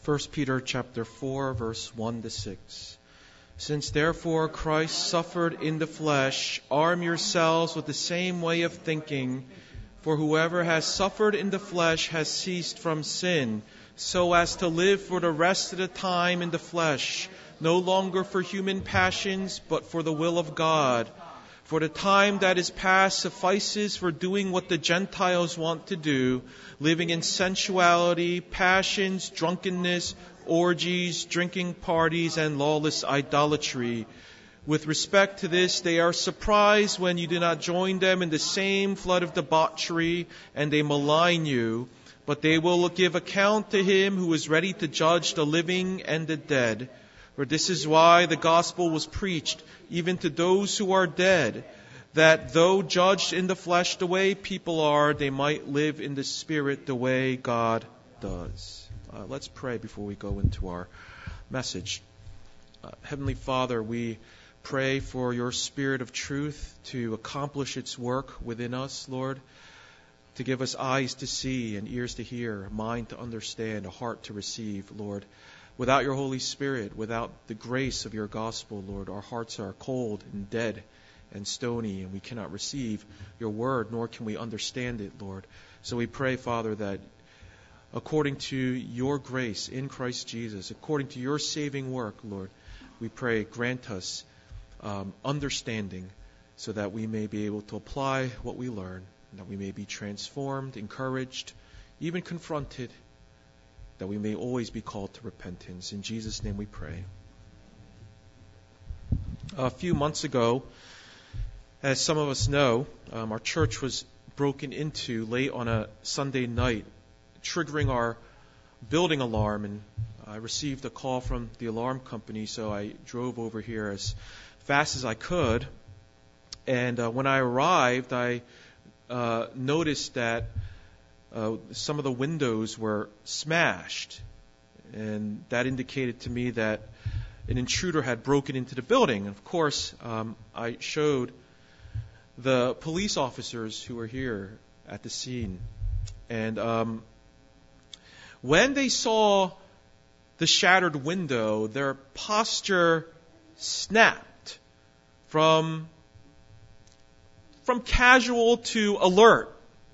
1 Peter chapter 4, verse 1 to 6. Since therefore Christ suffered in the flesh, arm yourselves with the same way of thinking, for whoever has suffered in the flesh has ceased from sin, so as to live for the rest of the time in the flesh, no longer for human passions, but for the will of God. For the time that is past suffices for doing what the Gentiles want to do, living in sensuality, passions, drunkenness, orgies, drinking parties, and lawless idolatry. With respect to this, they are surprised when you do not join them in the same flood of debauchery, and they malign you. But they will give account to him who is ready to judge the living and the dead. For this is why the gospel was preached, even to those who are dead, that though judged in the flesh the way people are, they might live in the spirit the way God does. Let's pray before we go into our message. Heavenly Father, we pray for your Spirit of truth to accomplish its work within us, Lord, to give us eyes to see and ears to hear, a mind to understand, a heart to receive, Lord. Without your Holy Spirit, without the grace of your gospel, Lord, our hearts are cold and dead and stony, and we cannot receive your word, nor can we understand it, Lord. So we pray, Father, that according to your grace in Christ Jesus, according to your saving work, Lord, we pray, grant us understanding so that we may be able to apply what we learn, that we may be transformed, encouraged, even confronted, that we may always be called to repentance. In Jesus' name we pray. A few months ago, as some of us know, our church was broken into late on a Sunday night, triggering our building alarm, and I received a call from the alarm company, so I drove over here as fast as I could. And when I arrived, I noticed that some of the windows were smashed, and that indicated to me that an intruder had broken into the building. And of course, I showed the police officers who were here at the scene. And when they saw the shattered window, their posture snapped from casual to alert.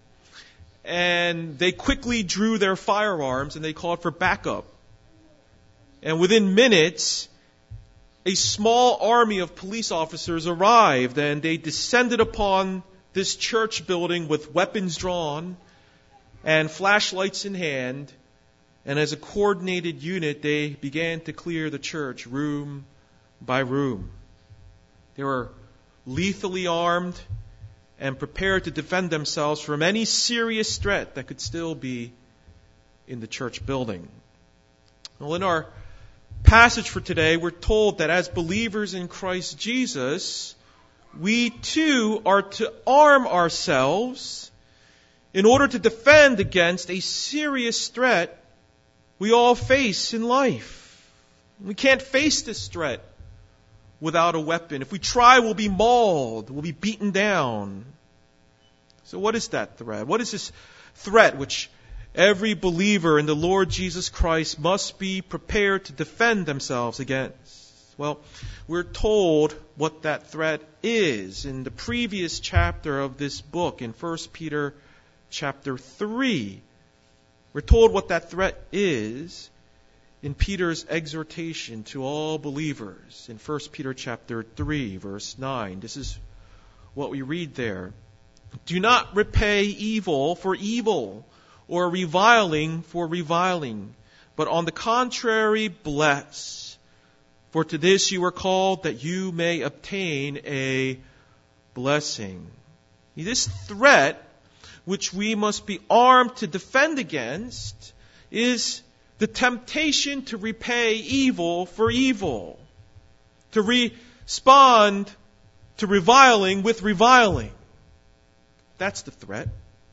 And they quickly drew their firearms and they called for backup. And within minutes, a small army of police officers arrived, and they descended upon this church building with weapons drawn and flashlights in hand. And as a coordinated unit, they began to clear the church room by room. They were lethally armed and prepared to defend themselves from any serious threat that could still be in the church building. Well, in our passage for today, we're told that as believers in Christ Jesus, we too are to arm ourselves in order to defend against a serious threat we all face in life. We can't face this threat without a weapon. If we try, we'll be mauled, we'll be beaten down. So what is that threat? What is this threat which every believer in the Lord Jesus Christ must be prepared to defend themselves against? Well, we're told what that threat is in the previous chapter of this book, in 1 Peter chapter 3. We're told what that threat is in Peter's exhortation to all believers in 1 Peter chapter 3, verse 9. This is what we read there. Do not repay evil for evil, or reviling for reviling, but on the contrary, bless. For to this you were called, that you may obtain a blessing. This threat, which we must be armed to defend against, is the temptation to repay evil for evil, to respond to reviling with reviling. That's the threat.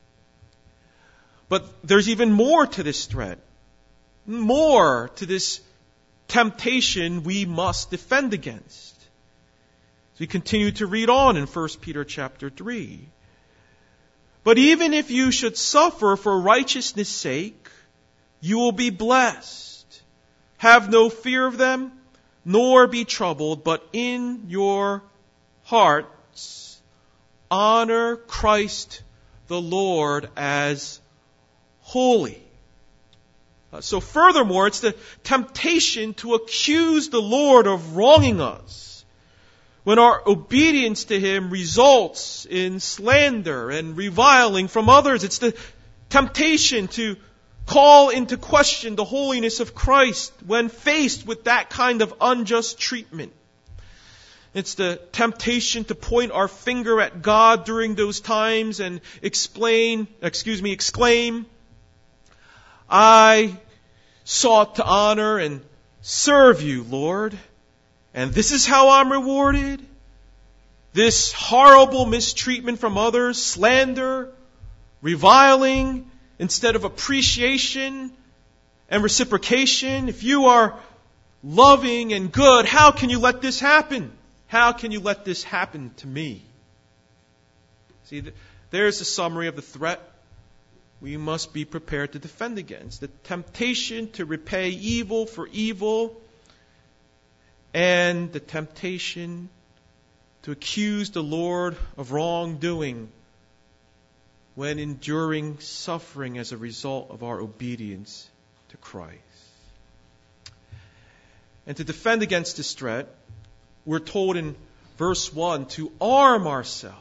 But there's even more to this threat, more to this temptation we must defend against. So we continue to read on in 1 Peter chapter 3. But even if you should suffer for righteousness' sake, you will be blessed. Have no fear of them, nor be troubled, but in your hearts honor Christ the Lord as holy. So furthermore, it's the temptation to accuse the Lord of wronging us when our obedience to Him results in slander and reviling from others. It's the temptation to call into question the holiness of Christ when faced with that kind of unjust treatment. It's the temptation to point our finger at God during those times and exclaim, I sought to honor and serve you, Lord, and this is how I'm rewarded? This horrible mistreatment from others, slander, reviling, instead of appreciation and reciprocation. If you are loving and good, how can you let this happen? How can you let this happen to me? See, there's a summary of the threat we must be prepared to defend against. The temptation to repay evil for evil, and the temptation to accuse the Lord of wrongdoing when enduring suffering as a result of our obedience to Christ. And to defend against this threat, we're told in verse 1 to arm ourselves.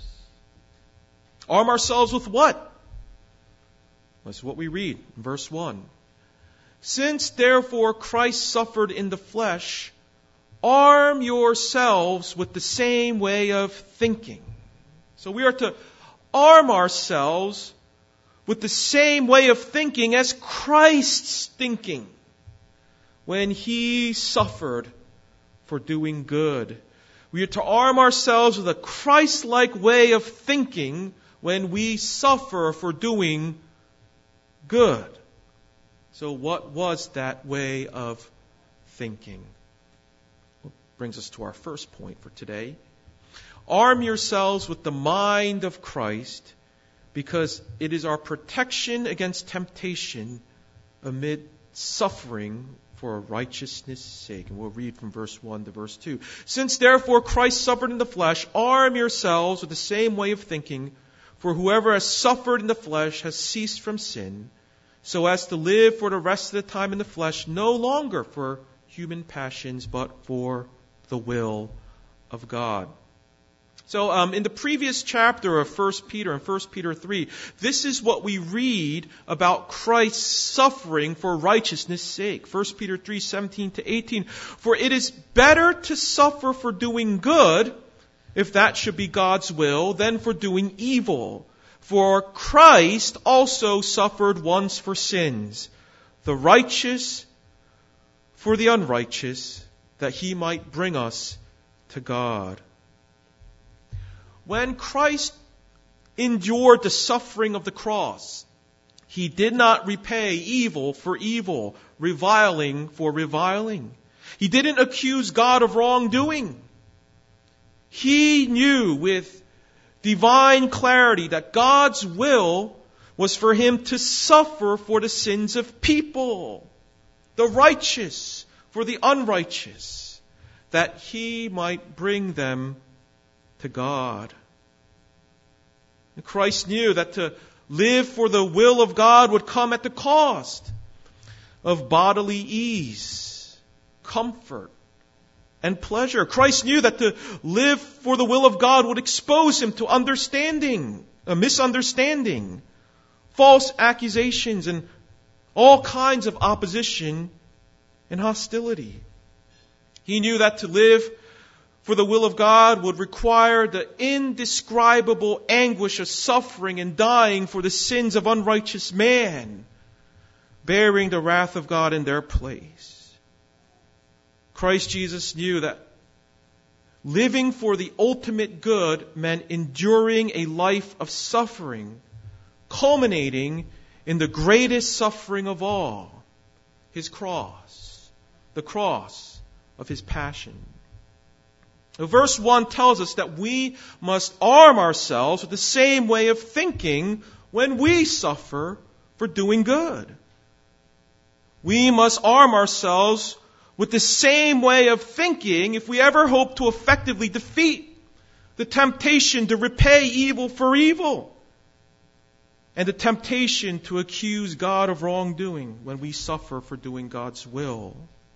Arm ourselves with what? That's what we read in verse 1. Since therefore Christ suffered in the flesh, arm yourselves with the same way of thinking. So we are to arm ourselves with the same way of thinking as Christ's thinking when He suffered for doing good. We are to arm ourselves with a Christ-like way of thinking when we suffer for doing good. So what was that way of thinking? Well, brings us to our first point for today. Arm yourselves with the mind of Christ, because it is our protection against temptation amid suffering for righteousness' sake. And we'll read from verse 1 to verse 2. Since therefore Christ suffered in the flesh, arm yourselves with the same way of thinking, for whoever has suffered in the flesh has ceased from sin, so as to live for the rest of the time in the flesh, no longer for human passions, but for the will of God. So in the previous chapter of 1 Peter and 1 Peter 3, this is what we read about Christ's suffering for righteousness' sake. 1 Peter 3, 17 to 18. For it is better to suffer for doing good, if that should be God's will, than for doing evil. For Christ also suffered once for sins, the righteous for the unrighteous, that He might bring us to God. When Christ endured the suffering of the cross, He did not repay evil for evil, reviling for reviling. He didn't accuse God of wrongdoing. He knew with divine clarity that God's will was for Him to suffer for the sins of people, the righteous for the unrighteous, that He might bring them to God. And Christ knew that to live for the will of God would come at the cost of bodily ease, comfort, and pleasure. Christ knew that to live for the will of God would expose Him to misunderstanding, false accusations, and all kinds of opposition and hostility. He knew that to live for the will of God would require the indescribable anguish of suffering and dying for the sins of unrighteous man, bearing the wrath of God in their place. Christ Jesus knew that living for the ultimate good meant enduring a life of suffering, culminating in the greatest suffering of all, His cross, the cross of His passion. Verse 1 tells us that we must arm ourselves with the same way of thinking when we suffer for doing good. We must arm ourselves with the same way of thinking if we ever hope to effectively defeat the temptation to repay evil for evil and the temptation to accuse God of wrongdoing when we suffer for doing God's will.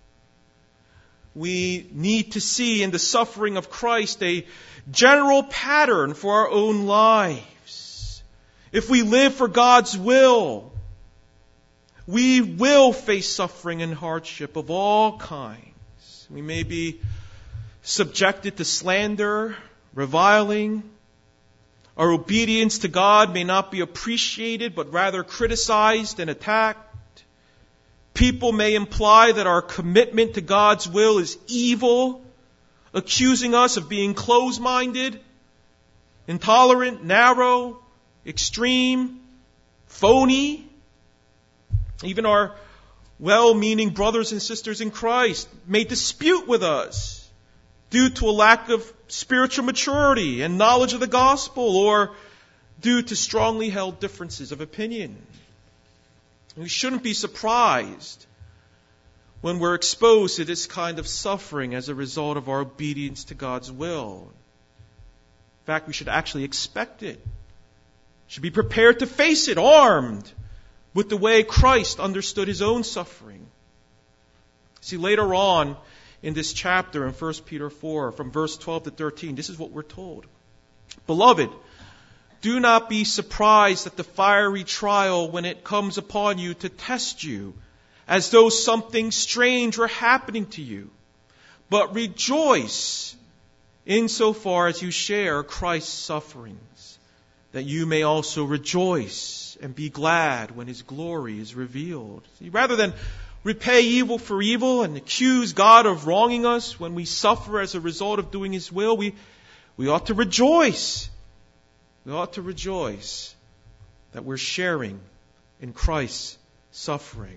We need to see in the suffering of Christ a general pattern for our own lives. If we live for God's will, we will face suffering and hardship of all kinds. We may be subjected to slander, reviling. Our obedience to God may not be appreciated, but rather criticized and attacked. People may imply that our commitment to God's will is evil, accusing us of being closed-minded, intolerant, narrow, extreme, phony. Even our well-meaning brothers and sisters in Christ may dispute with us due to a lack of spiritual maturity and knowledge of the gospel, or due to strongly held differences of opinion. We shouldn't be surprised when we're exposed to this kind of suffering as a result of our obedience to God's will. In fact, we should actually expect it. We should be prepared to face it, armed with the way Christ understood His own suffering. See, later on in this chapter in 1 Peter 4, from verse 12 to 13, this is what we're told. Beloved, do not be surprised at the fiery trial when it comes upon you to test you, as though something strange were happening to you. But rejoice insofar as you share Christ's sufferings, that you may also rejoice and be glad when His glory is revealed. See, rather than repay evil for evil and accuse God of wronging us when we suffer as a result of doing His will, we ought to rejoice. We ought to rejoice that we're sharing in Christ's suffering.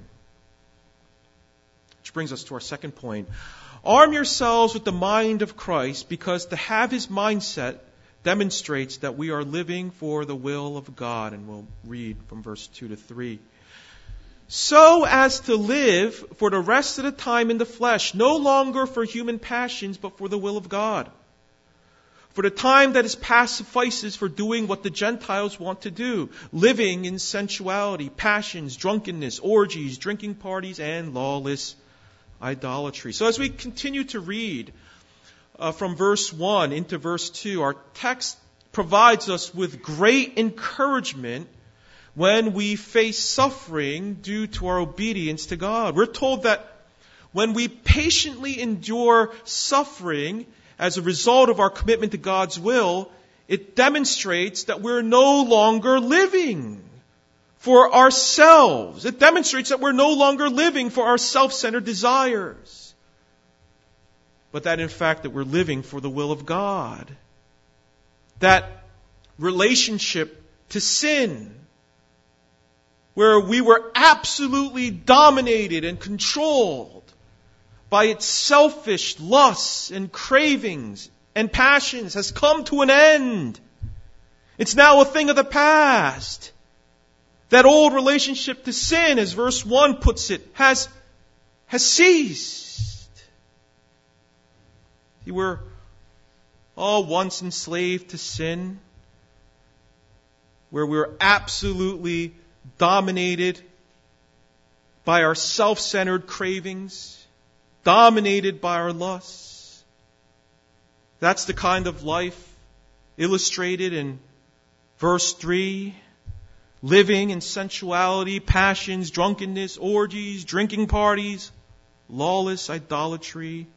Which brings us to our second point. Arm yourselves with the mind of Christ, because to have His mindset demonstrates that we are living for the will of God. And we'll read from verse 2 to 3. So as to live for the rest of the time in the flesh, no longer for human passions, but for the will of God. For the time that is past suffices for doing what the Gentiles want to do, living in sensuality, passions, drunkenness, orgies, drinking parties, and lawless idolatry. So as we continue to read from verse 1 into verse 2, our text provides us with great encouragement when we face suffering due to our obedience to God. We're told that when we patiently endure suffering as a result of our commitment to God's will, it demonstrates that we're no longer living for ourselves. It demonstrates that we're no longer living for our self-centered desires, but that in fact that we're living for the will of God. That relationship to sin, where we were absolutely dominated and controlled by its selfish lusts and cravings and passions, has come to an end. It's now a thing of the past. That old relationship to sin, as verse 1 puts it, has ceased. You were all once enslaved to sin, where we were absolutely dominated by our self-centered cravings, dominated by our lusts. That's the kind of life illustrated in verse 3. Living in sensuality, passions, drunkenness, orgies, drinking parties, lawless idolatry.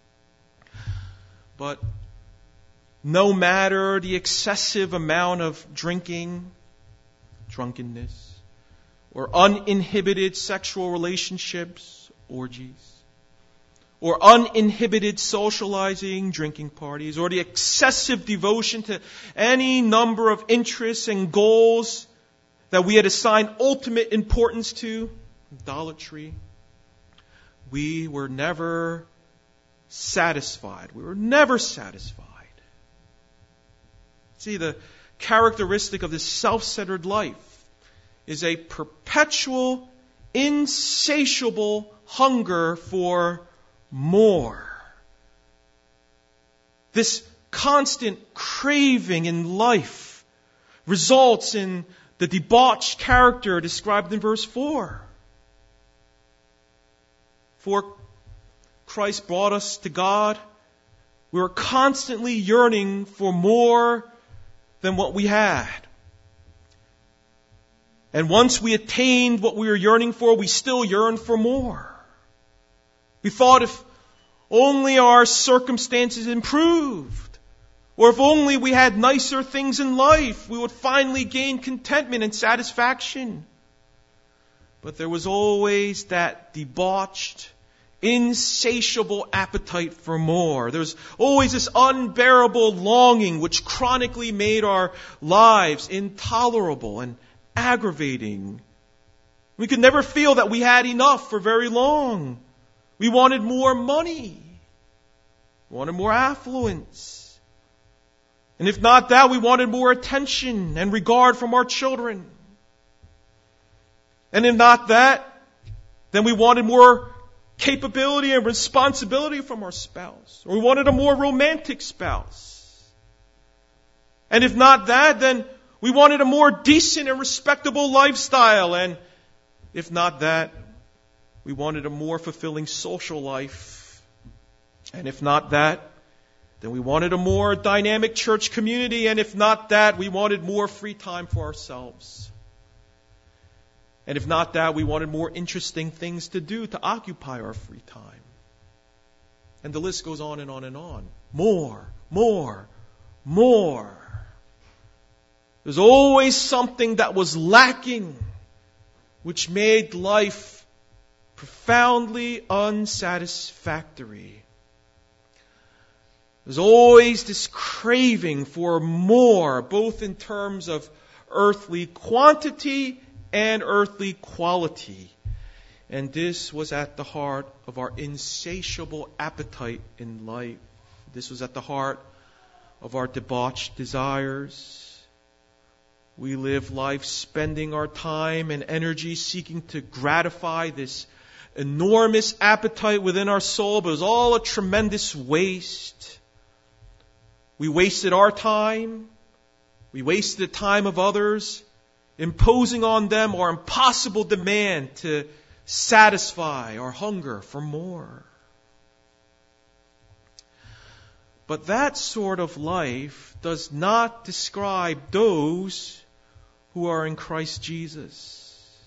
But no matter the excessive amount of drinking, drunkenness, or uninhibited sexual relationships, orgies, or uninhibited socializing, drinking parties, or the excessive devotion to any number of interests and goals that we had assigned ultimate importance to, idolatry, we were never satisfied. We were never satisfied. See, the characteristic of this self-centered life is a perpetual insatiable hunger for more. This constant craving in life results in the debauched character described in verse 4. For Christ brought us to God, we were constantly yearning for more than what we had. And once we attained what we were yearning for, we still yearned for more. We thought if only our circumstances improved, or if only we had nicer things in life, we would finally gain contentment and satisfaction. But there was always that debauched, insatiable appetite for more. There's always this unbearable longing which chronically made our lives intolerable and aggravating. We could never feel that we had enough for very long. We wanted more money. We wanted more affluence. And if not that, we wanted more attention and regard from our children. And if not that, then we wanted more capability and responsibility from our spouse. Or we wanted a more romantic spouse. And if not that, then we wanted a more decent and respectable lifestyle. And if not that, we wanted a more fulfilling social life. And if not that, then we wanted a more dynamic church community. And if not that, we wanted more free time for ourselves. And if not that, we wanted more interesting things to do to occupy our free time. And the list goes on and on and on. More, more, more. There's always something that was lacking, which made life profoundly unsatisfactory. There's always this craving for more, both in terms of earthly quantity and earthly quality. And this was at the heart of our insatiable appetite in life. This was at the heart of our debauched desires. We live life spending our time and energy seeking to gratify this enormous appetite within our soul, but it was all a tremendous waste. We wasted our time. We wasted the time of others, imposing on them our impossible demand to satisfy our hunger for more. But that sort of life does not describe those who are in Christ Jesus.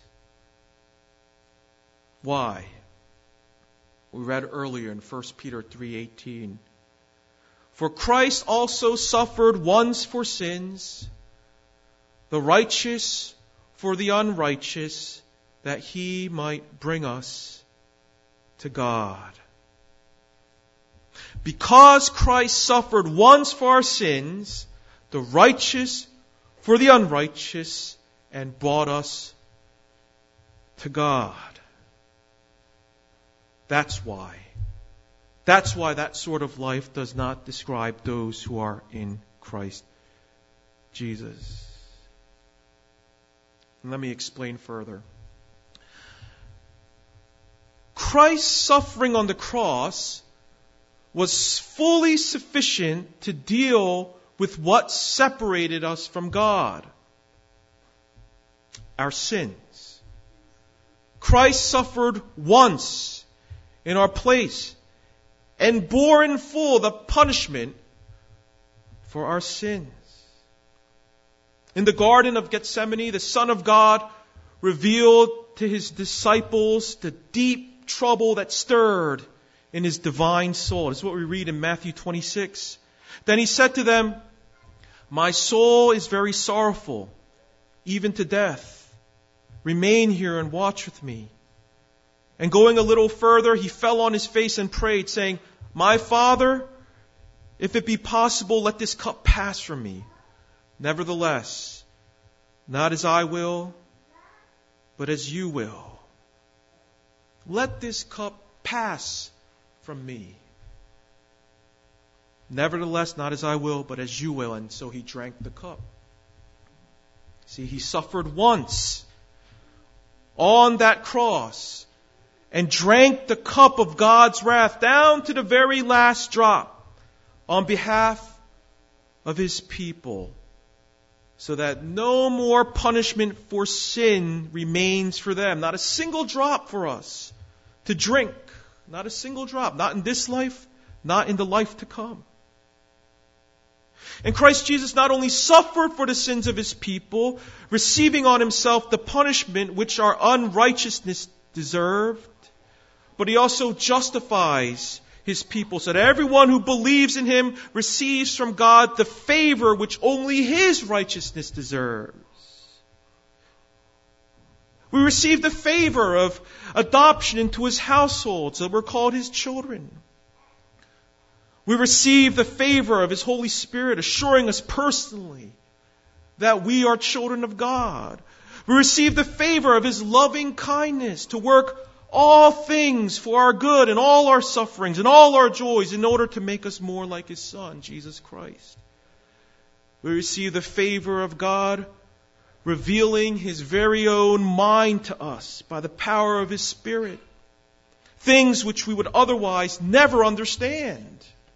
Why? We read earlier in 1 Peter 3:18. For Christ also suffered once for sins, the righteous for the unrighteous, that he might bring us to God. Because Christ suffered once for our sins, the righteous for the unrighteous, and brought us to God. That's why. That's why that sort of life does not describe those who are in Christ Jesus. And let me explain further. Christ's suffering on the cross was fully sufficient to deal with what separated us from God: our sins. Christ suffered once in our place and bore in full the punishment for our sins. In the Garden of Gethsemane, the Son of God revealed to his disciples the deep trouble that stirred in his divine soul. This is what we read in Matthew 26. Then he said to them, "My soul is very sorrowful, even to death. Remain here and watch with me." And going a little further, he fell on his face and prayed, saying, "My Father, if it be possible, let this cup pass from me. Nevertheless, not as I will, but as you will. Let this cup pass from me. Nevertheless, not as I will, but as you will." And so he drank the cup. See, he suffered once on that cross and drank the cup of God's wrath down to the very last drop on behalf of His people, so that no more punishment for sin remains for them. Not a single drop for us to drink. Not a single drop. Not in this life, not in the life to come. And Christ Jesus not only suffered for the sins of His people, receiving on Himself the punishment which our unrighteousness deserved, but He also justifies His people so that everyone who believes in Him receives from God the favor which only His righteousness deserves. We receive the favor of adoption into His household, so we're called His children. We receive the favor of His Holy Spirit, assuring us personally that we are children of God. We receive the favor of His loving kindness to work all things for our good and all our sufferings and all our joys in order to make us more like His Son, Jesus Christ. We receive the favor of God, revealing His very own mind to us by the power of His Spirit. Things which we would otherwise never understand.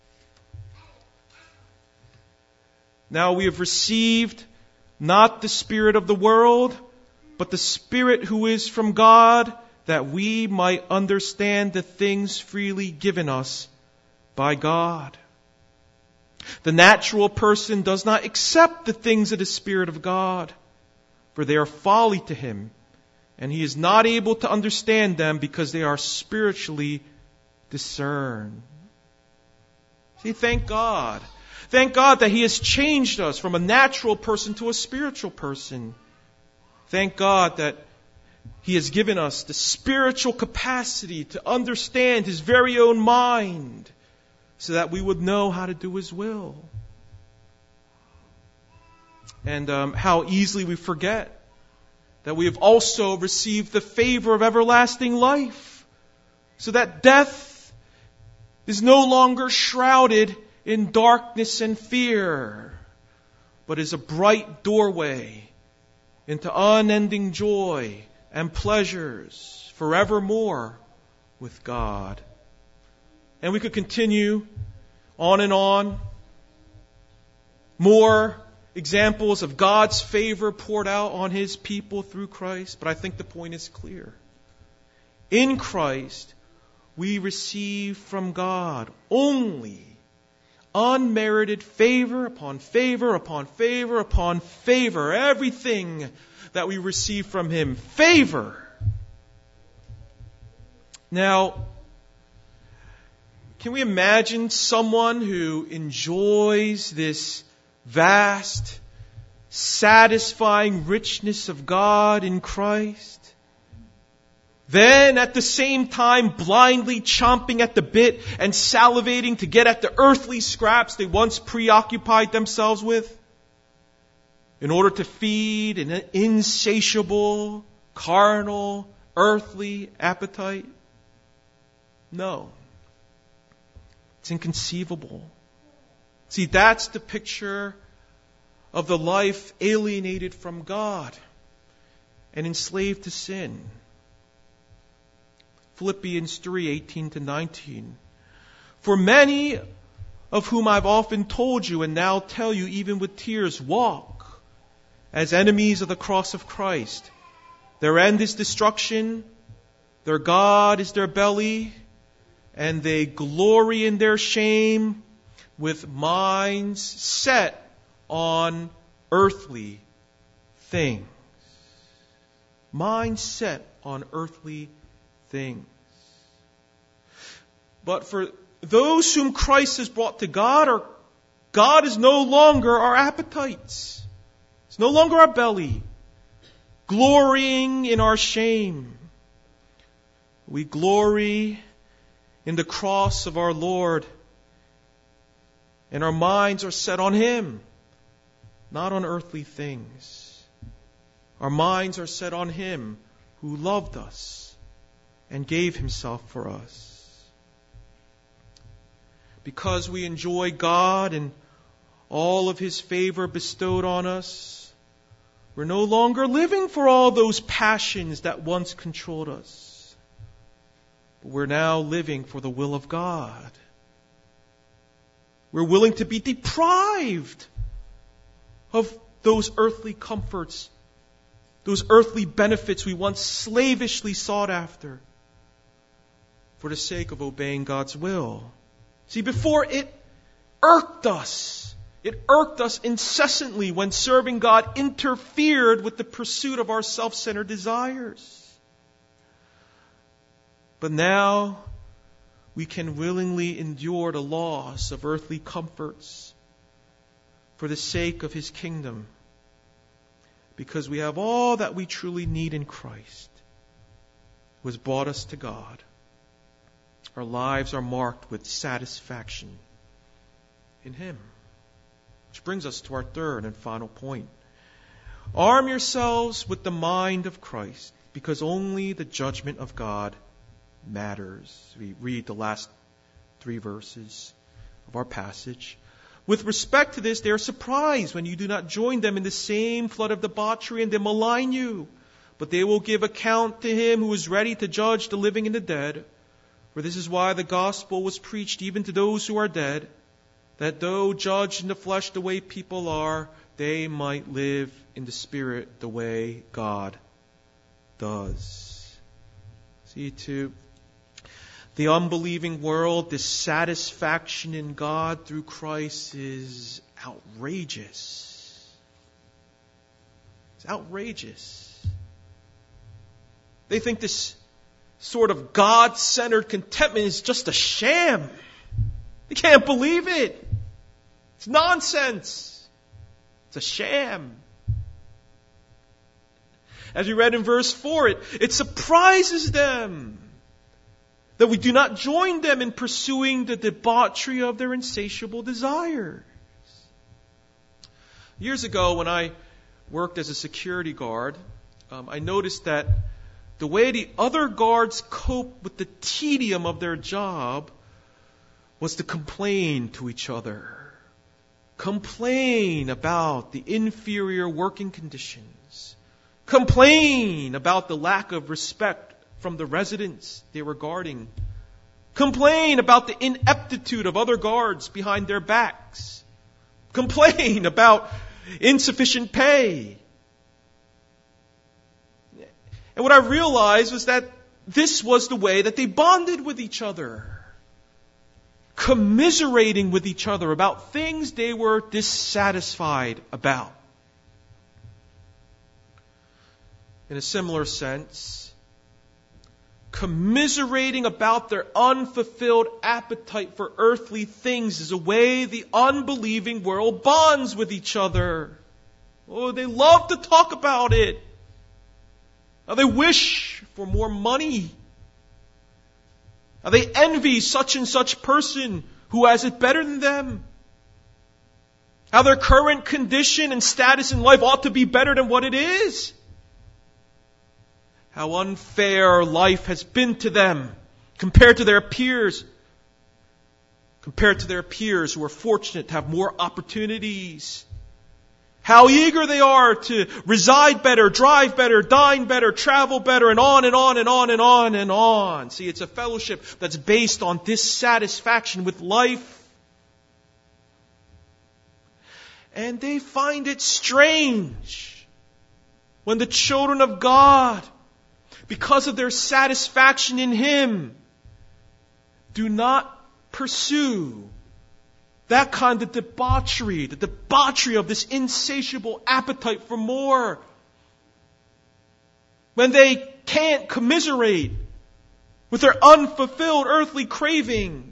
Now we have received not the spirit of the world, but the Spirit who is from God, that we might understand the things freely given us by God. The natural person does not accept the things of the Spirit of God, for they are folly to him, and he is not able to understand them because they are spiritually discerned. See, thank God. Thank God that He has changed us from a natural person to a spiritual person. Thank God that He has given us the spiritual capacity to understand His very own mind so that we would know how to do His will. And how easily we forget that we have also received the favor of everlasting life, so that death is no longer shrouded in darkness and fear, but is a bright doorway into unending joy and pleasures forevermore with God. And we could continue on and on. More examples of God's favor poured out on His people through Christ, but I think the point is clear. In Christ, we receive from God only unmerited favor upon favor upon favor upon favor. Everything that we receive from Him, favor. Now, can we imagine someone who enjoys this vast, satisfying richness of God in Christ, then at the same time blindly chomping at the bit and salivating to get at the earthly scraps they once preoccupied themselves with in order to feed an insatiable, carnal, earthly appetite? No. It's inconceivable. See, that's the picture of the life alienated from God and enslaved to sin. Philippians 3:18-19. For many of whom I've often told you and now tell you even with tears, walk as enemies of the cross of Christ. Their end is destruction, their God is their belly, and they glory in their shame with minds set on earthly things. Minds set on earthly things. But for those whom Christ has brought to God, God is no longer our appetites. It's no longer our belly, glorying in our shame. We glory in the cross of our Lord, and our minds are set on Him, not on earthly things. Our minds are set on Him who loved us and gave Himself for us. Because we enjoy God and all of His favor bestowed on us, We're no longer living for all those passions that once controlled us. But we're now living for the will of God. We're willing to be deprived of those earthly comforts, those earthly benefits we once slavishly sought after, for the sake of obeying God's will. See, before it irked us. It irked us incessantly when serving God interfered with the pursuit of our self-centered desires. But now we can willingly endure the loss of earthly comforts for the sake of His kingdom, because we have all that we truly need in Christ, who has brought us to God. Our lives are marked with satisfaction in Him. Which brings us to our third and final point. Arm yourselves with the mind of Christ, because only the judgment of God matters. We read the last 3 verses of our passage. With respect to this, they are surprised when you do not join them in the same flood of debauchery, and they malign you. But they will give account to Him who is ready to judge the living and the dead. For this is why the gospel was preached even to those who are dead, that though judged in the flesh the way people are, they might live in the Spirit the way God does. See, to the unbelieving world, dissatisfaction in God through Christ is outrageous. It's outrageous. They think this sort of God-centered contentment is just a sham. They can't believe it. It's nonsense. It's a sham. As we read in verse 4, it surprises them that we do not join them in pursuing the debauchery of their insatiable desires. Years ago, when I worked as a security guard, I noticed that the way the other guards coped with the tedium of their job was to complain to each other. Complain about the inferior working conditions. Complain about the lack of respect from the residents they were guarding. Complain about the ineptitude of other guards behind their backs. Complain about insufficient pay. And what I realized was that this was the way that they bonded with each other. Commiserating with each other about things they were dissatisfied about. In a similar sense, commiserating about their unfulfilled appetite for earthly things is a way the unbelieving world bonds with each other. Oh, they love to talk about it. How they wish for more money. How they envy such and such person who has it better than them. How their current condition and status in life ought to be better than what it is. How unfair life has been to them compared to their peers. Compared to their peers who are fortunate to have more opportunities. How eager they are to reside better, drive better, dine better, travel better, and on and on and on and on and on. See, it's a fellowship that's based on dissatisfaction with life. And they find it strange when the children of God, because of their satisfaction in Him, do not pursue that kind of debauchery, the debauchery of this insatiable appetite for more. When they can't commiserate with their unfulfilled earthly cravings.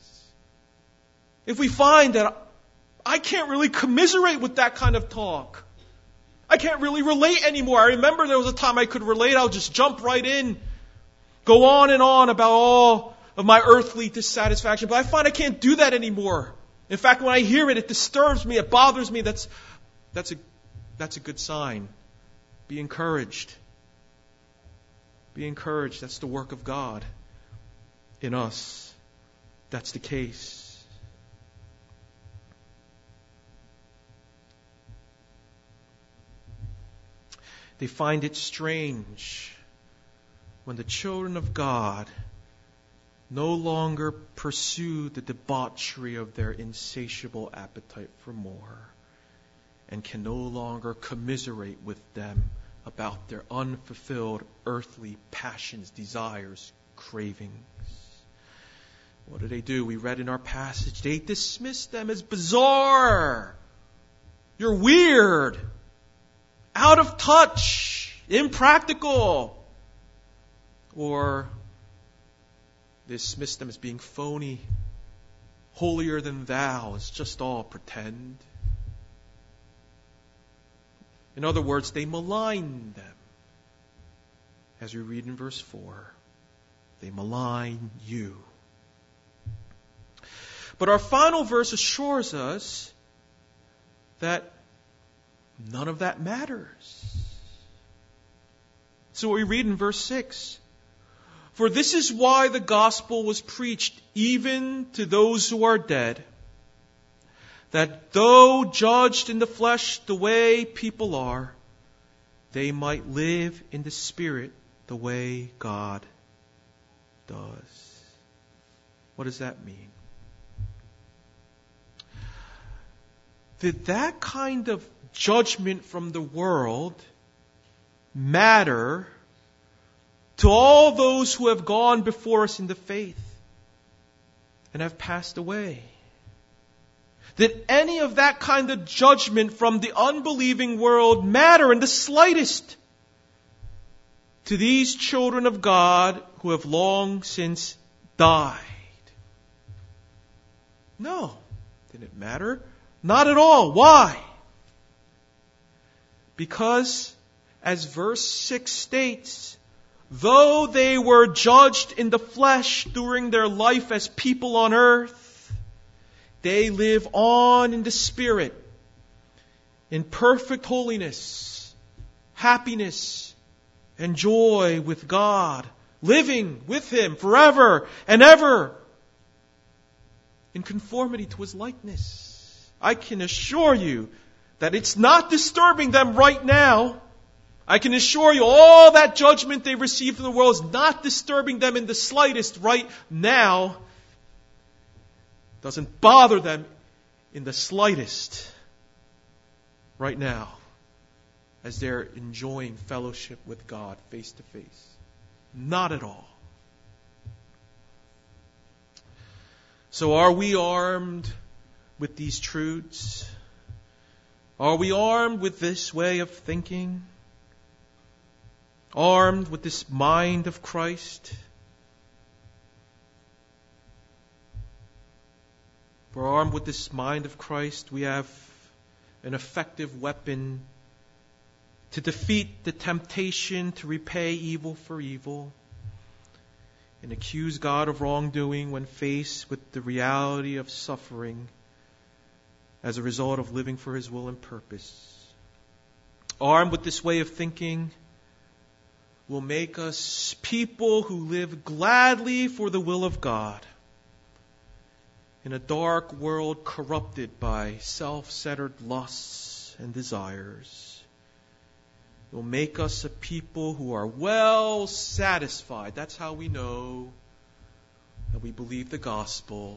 If we find that I can't really commiserate with that kind of talk. I can't really relate anymore. I remember there was a time I could relate. I'll just jump right in. Go on and on about all of my earthly dissatisfaction. But I find I can't do that anymore. In fact, when I hear it, it disturbs me, it bothers me. That's a good sign. Be encouraged. Be encouraged. That's the work of God in us. That's the case. they find it strange when the children of God no longer pursue the debauchery of their insatiable appetite for more and can no longer commiserate with them about their unfulfilled earthly passions, desires, cravings. What do? We read in our passage, they dismiss them as bizarre. You're weird, out of touch, impractical. Or dismiss them as being phony, holier than thou. It's just all pretend. In other words, they malign them. As we read in verse 4, they malign you. But our final verse assures us that none of that matters. So we read in verse 6, for this is why the gospel was preached even to those who are dead, that though judged in the flesh the way people are, they might live in the Spirit the way God does. What does that mean? Did that kind of judgment from the world matter to all those who have gone before us in the faith and have passed away? Did any of that kind of judgment from the unbelieving world matter in the slightest to these children of God who have long since died? No. Did it matter? Not at all. Why? Because, as verse 6 states, though they were judged in the flesh during their life as people on earth, they live on in the Spirit, in perfect holiness, happiness, and joy with God, living with Him forever and ever, in conformity to His likeness. I can assure you that it's not disturbing them right now. I can assure you all that judgment they received from the world is not disturbing them in the slightest right now. Doesn't bother them in the slightest right now as they're enjoying fellowship with God face to face. Not at all. So are we armed with these truths? Are we armed with this way of thinking? Armed with this mind of Christ? For armed with this mind of Christ, we have an effective weapon to defeat the temptation to repay evil for evil and accuse God of wrongdoing when faced with the reality of suffering as a result of living for His will and purpose. Armed with this way of thinking will make us people who live gladly for the will of God in a dark world corrupted by self-centered lusts and desires. It will make us a people who are well satisfied. That's how we know that we believe the gospel.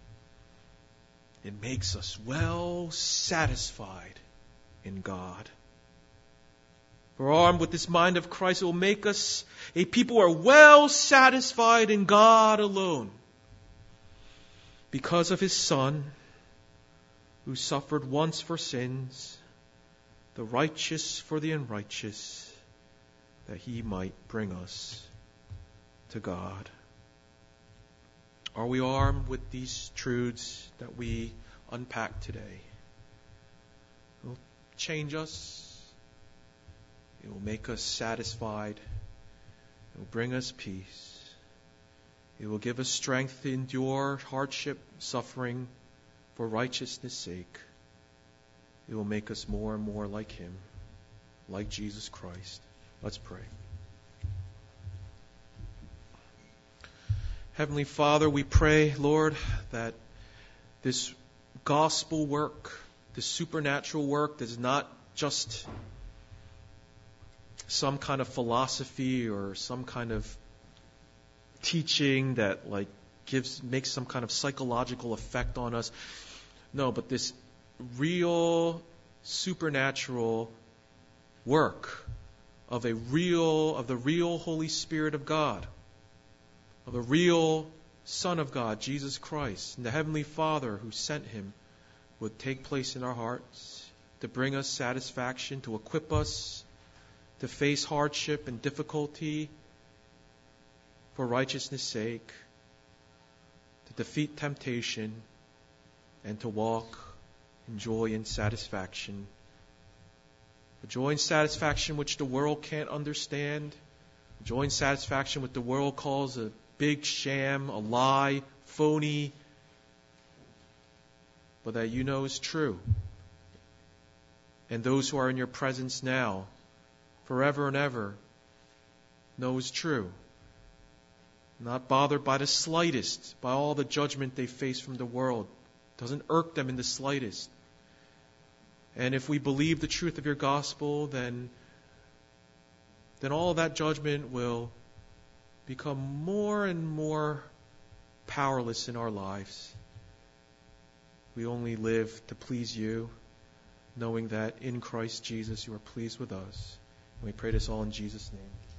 It makes us well satisfied in God. We're armed with this mind of Christ. It will make us a people who are well satisfied in God alone because of His Son, who suffered once for sins, the righteous for the unrighteous, that He might bring us to God. Are we armed with these truths that we unpack today? It will change us. It will make us satisfied. It will bring us peace. It will give us strength to endure hardship, suffering for righteousness' sake. It will make us more and more like Him, like Jesus Christ. Let's pray. Heavenly Father, we pray, Lord, that this gospel work, this supernatural work, does not just some kind of philosophy or some kind of teaching that like makes some kind of psychological effect on us. No, but this real supernatural work of the real Holy Spirit of God, of the real Son of God, Jesus Christ, and the Heavenly Father who sent him, would take place in our hearts to bring us satisfaction, to equip us to face hardship and difficulty for righteousness' sake, to defeat temptation, and to walk in joy and satisfaction. A joy and satisfaction which the world can't understand, a joy and satisfaction which the world calls a big sham, a lie, phony, but that you know is true. And those who are in your presence now, forever and ever, know is true. Not bothered by the slightest, by all the judgment they face from the world. Doesn't irk them in the slightest. And if we believe the truth of your gospel, then all that judgment will become more and more powerless in our lives. We only live to please you, knowing that in Christ Jesus you are pleased with us. And we pray this all in Jesus' name.